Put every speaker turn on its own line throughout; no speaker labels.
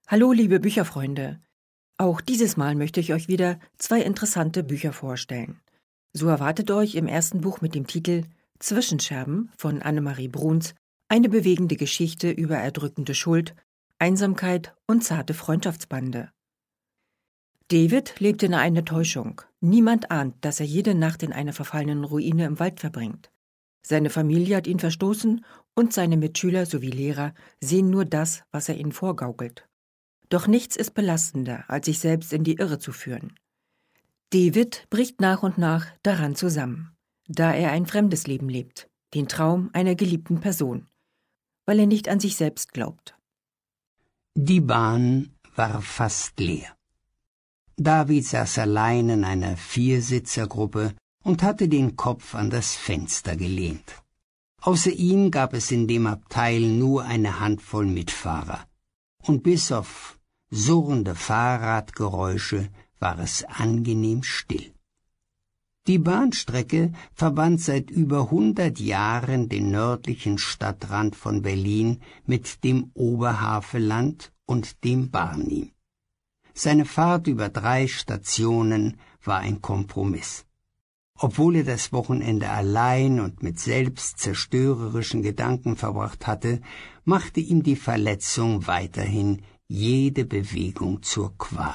Hallo liebe Bücherfreunde, auch dieses Mal möchte ich euch wieder 2 interessante Bücher vorstellen. So erwartet euch im ersten Buch mit dem Titel Zwischenscherben von Annemarie Bruns eine bewegende Geschichte über erdrückende Schuld, Einsamkeit und zarte Freundschaftsbande. David lebt in einer Täuschung. Niemand ahnt, dass er jede Nacht in einer verfallenen Ruine im Wald verbringt. Seine Familie hat ihn verstoßen und seine Mitschüler sowie Lehrer sehen nur das, was er ihnen vorgaukelt. Doch nichts ist belastender, als sich selbst in die Irre zu führen. David bricht nach und nach daran zusammen, da er ein fremdes Leben lebt, den Traum einer geliebten Person, weil er nicht an sich selbst glaubt.
Die Bahn war fast leer. David saß allein in einer Viersitzergruppe und hatte den Kopf an das Fenster gelehnt. Außer ihm gab es in dem Abteil nur eine Handvoll Mitfahrer, und bis auf surrende Fahrradgeräusche war es angenehm still. Die Bahnstrecke verband seit über 100 Jahren den nördlichen Stadtrand von Berlin mit dem Oberhavelland und dem Barnim. Seine Fahrt über 3 Stationen war ein Kompromiss. Obwohl er das Wochenende allein und mit selbstzerstörerischen Gedanken verbracht hatte, machte ihm die Verletzung weiterhin jede Bewegung zur Qual.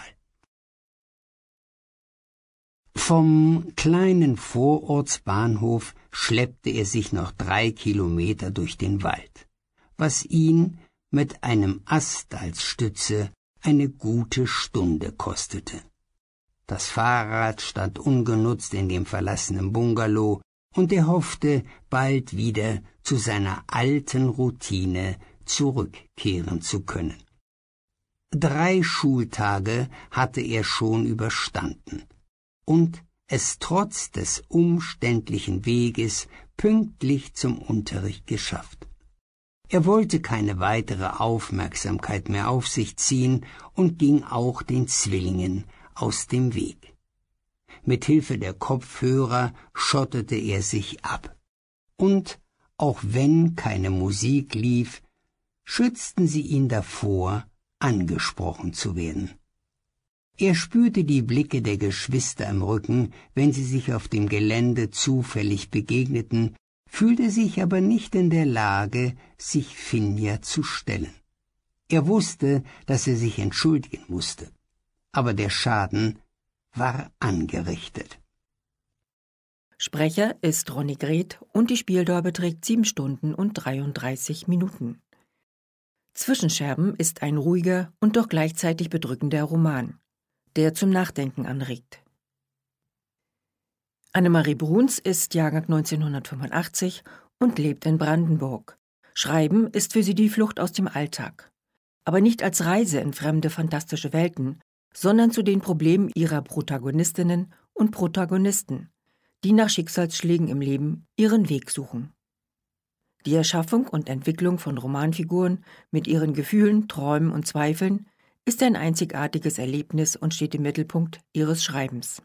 Vom kleinen Vorortsbahnhof schleppte er sich noch 3 Kilometer durch den Wald, was ihn mit einem Ast als Stütze eine gute Stunde kostete. Das Fahrrad stand ungenutzt in dem verlassenen Bungalow, und er hoffte, bald wieder zu seiner alten Routine zurückkehren zu können. 3 Schultage hatte er schon überstanden und es trotz des umständlichen Weges pünktlich zum Unterricht geschafft. Er wollte keine weitere Aufmerksamkeit mehr auf sich ziehen und ging auch den Zwillingen aus dem Weg. Mit Hilfe der Kopfhörer schottete er sich ab. Und, auch wenn keine Musik lief, schützten sie ihn davor, angesprochen zu werden. Er spürte die Blicke der Geschwister im Rücken, wenn sie sich auf dem Gelände zufällig begegneten, fühlte sich aber nicht in der Lage, sich Finja zu stellen. Er wusste, dass er sich entschuldigen musste, aber der Schaden war angerichtet.
Sprecher ist Ronny Greth und die Spieldauer beträgt 7 Stunden und 33 Minuten. Zwischenscherben ist ein ruhiger und doch gleichzeitig bedrückender Roman, der zum Nachdenken anregt. Annemarie Bruns ist Jahrgang 1985 und lebt in Brandenburg. Schreiben ist für sie die Flucht aus dem Alltag. Aber nicht als Reise in fremde, fantastische Welten, sondern zu den Problemen ihrer Protagonistinnen und Protagonisten, die nach Schicksalsschlägen im Leben ihren Weg suchen. Die Erschaffung und Entwicklung von Romanfiguren mit ihren Gefühlen, Träumen und Zweifeln ist ein einzigartiges Erlebnis und steht im Mittelpunkt ihres Schreibens.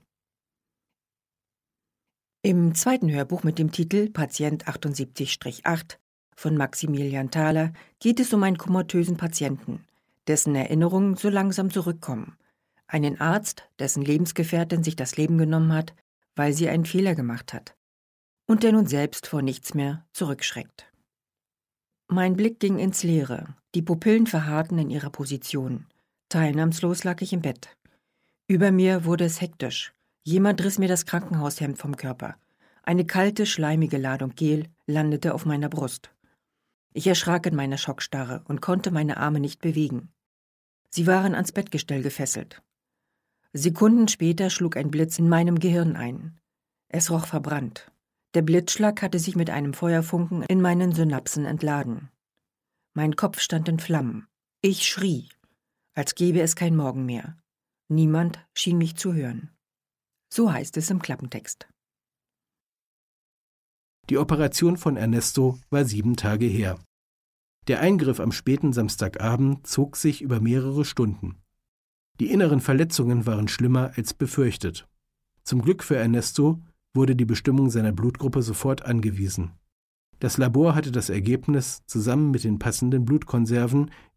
Im zweiten Hörbuch mit dem Titel Patient 78-8 von Maximilian Thaler geht es um einen komatösen Patienten, dessen Erinnerungen so langsam zurückkommen, einen Arzt, dessen Lebensgefährtin sich das Leben genommen hat, weil sie einen Fehler gemacht hat, und der nun selbst vor nichts mehr zurückschreckt. Mein Blick ging ins Leere, die Pupillen verharrten in ihrer Position. Teilnahmslos lag ich im Bett. Über mir wurde es hektisch. Jemand riss mir das Krankenhaushemd vom Körper. Eine kalte, schleimige Ladung Gel landete auf meiner Brust. Ich erschrak in meiner Schockstarre und konnte meine Arme nicht bewegen. Sie waren ans Bettgestell gefesselt. Sekunden später schlug ein Blitz in meinem Gehirn ein. Es roch verbrannt. Der Blitzschlag hatte sich mit einem Feuerfunken in meinen Synapsen entladen. Mein Kopf stand in Flammen. Ich schrie, als gäbe es kein Morgen mehr. Niemand schien mich zu hören. So heißt es im Klappentext.
Die Operation von Ernesto war 7 Tage her. Der Eingriff am späten Samstagabend zog sich über mehrere Stunden. Die inneren Verletzungen waren schlimmer als befürchtet. Zum Glück für Ernesto wurde die Bestimmung seiner Blutgruppe sofort angewiesen. Das Labor hatte das Ergebnis zusammen mit den passenden Blutkonserven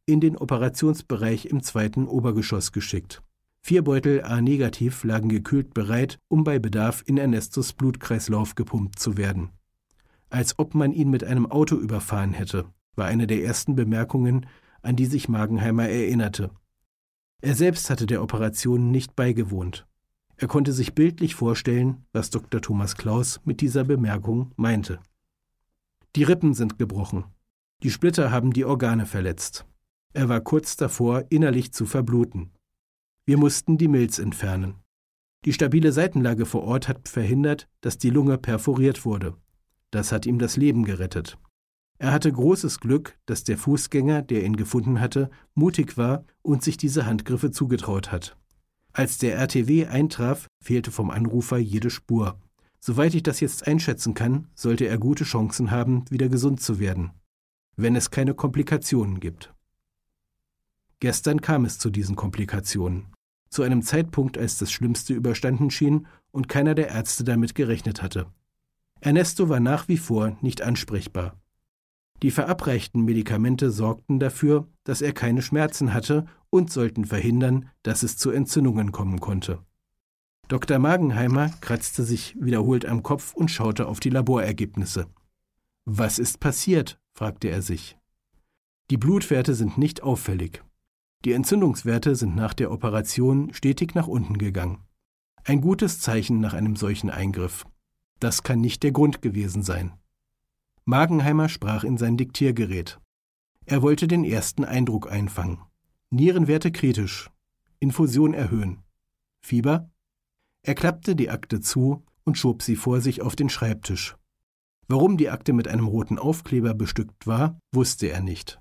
in den Operationsbereich im 2. Obergeschoss geschickt. 4 Beutel A-negativ lagen gekühlt bereit, um bei Bedarf in Ernestos Blutkreislauf gepumpt zu werden. Als ob man ihn mit einem Auto überfahren hätte, war eine der ersten Bemerkungen, an die sich Magenheimer erinnerte. Er selbst hatte der Operation nicht beigewohnt. Er konnte sich bildlich vorstellen, was Dr. Thomas Klaus mit dieser Bemerkung meinte. Die Rippen sind gebrochen. Die Splitter haben die Organe verletzt. Er war kurz davor, innerlich zu verbluten. Wir mussten die Milz entfernen. Die stabile Seitenlage vor Ort hat verhindert, dass die Lunge perforiert wurde. Das hat ihm das Leben gerettet. Er hatte großes Glück, dass der Fußgänger, der ihn gefunden hatte, mutig war und sich diese Handgriffe zugetraut hat. Als der RTW eintraf, fehlte vom Anrufer jede Spur. Soweit ich das jetzt einschätzen kann, sollte er gute Chancen haben, wieder gesund zu werden, wenn es keine Komplikationen gibt. Gestern kam es zu diesen Komplikationen, zu einem Zeitpunkt, als das Schlimmste überstanden schien und keiner der Ärzte damit gerechnet hatte. Ernesto war nach wie vor nicht ansprechbar. Die verabreichten Medikamente sorgten dafür, dass er keine Schmerzen hatte und sollten verhindern, dass es zu Entzündungen kommen konnte. Dr. Magenheimer kratzte sich wiederholt am Kopf und schaute auf die Laborergebnisse. »Was ist passiert?« fragte er sich. Die Blutwerte sind nicht auffällig. Die Entzündungswerte sind nach der Operation stetig nach unten gegangen. Ein gutes Zeichen nach einem solchen Eingriff. Das kann nicht der Grund gewesen sein. Magenheimer sprach in sein Diktiergerät. Er wollte den ersten Eindruck einfangen. Nierenwerte kritisch. Infusion erhöhen. Fieber? Er klappte die Akte zu und schob sie vor sich auf den Schreibtisch. Warum die Akte mit einem roten Aufkleber bestückt war, wusste er nicht.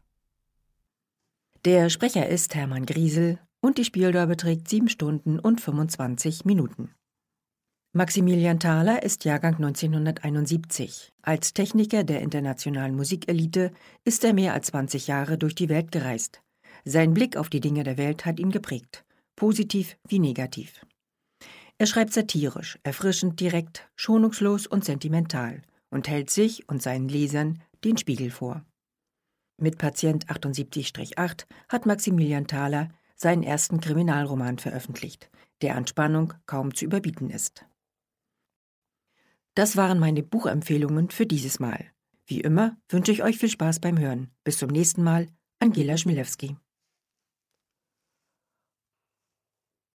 Der Sprecher ist Hermann Griesel und die Spieldauer beträgt 7 Stunden und 25 Minuten. Maximilian Thaler ist Jahrgang 1971. Als Techniker der internationalen Musikelite ist er mehr als 20 Jahre durch die Welt gereist. Sein Blick auf die Dinge der Welt hat ihn geprägt, positiv wie negativ. Er schreibt satirisch, erfrischend direkt, schonungslos und sentimental und hält sich und seinen Lesern den Spiegel vor. Mit Patient 78-8 hat Maximilian Thaler seinen ersten Kriminalroman veröffentlicht, der an Spannung kaum zu überbieten ist. Das waren meine Buchempfehlungen für dieses Mal. Wie immer wünsche ich euch viel Spaß beim Hören. Bis zum nächsten Mal, Angela Schmilewski.